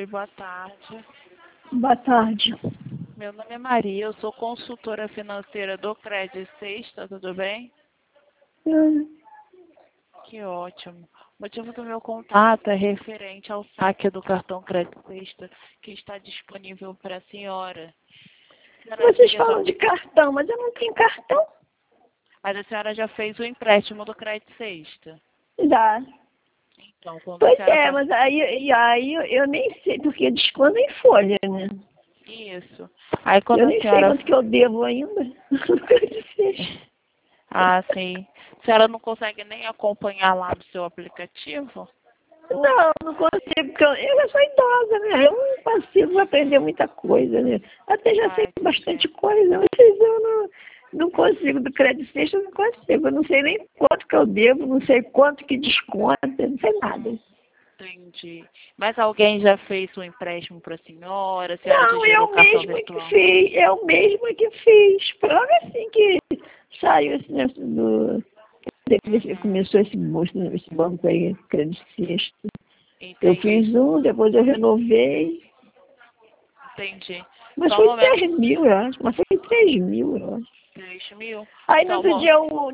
boa tarde. Boa tarde. Meu nome é Maria, eu sou consultora financeira do Credit Sexta, tudo bem? Que ótimo. O motivo do meu contato é referente ao saque do cartão Credit Sexta que está disponível para a senhora. Vocês falam de cartão, mas eu não tenho cartão. Mas a senhora já fez o empréstimo do Credit Sexta? Já. Então, quando a Pois senhora é, mas aí eu nem sei, porque desconta em folha, né? Isso. Aí quando Eu a nem sei senhora... quanto que eu devo ainda. Ah, sim. A senhora não consegue nem acompanhar lá no seu aplicativo? Não consigo, porque eu sou idosa, né? Eu não consigo aprender muita coisa, né? Até já sei bastante coisa, mas eu não consigo. Do Credit Sexta eu não consigo. Eu não sei nem quanto que eu devo, não sei quanto que desconta, não sei nada. Entendi. Mas alguém já fez um empréstimo para a senhora? A senhora já Não, gerou eu cartão mesma que virtual? fiz, eu mesma que fiz. Foi logo assim que saiu esse negócio do... Depois que começou esse banco aí, Credit Sexta. Eu Entendi. fiz um, depois eu renovei. Entendi. Mas Só um foi momento. 10 mil, eu acho. Mas foi 3 mil, eu acho. 3.000? Aí no Só um outro momento. dia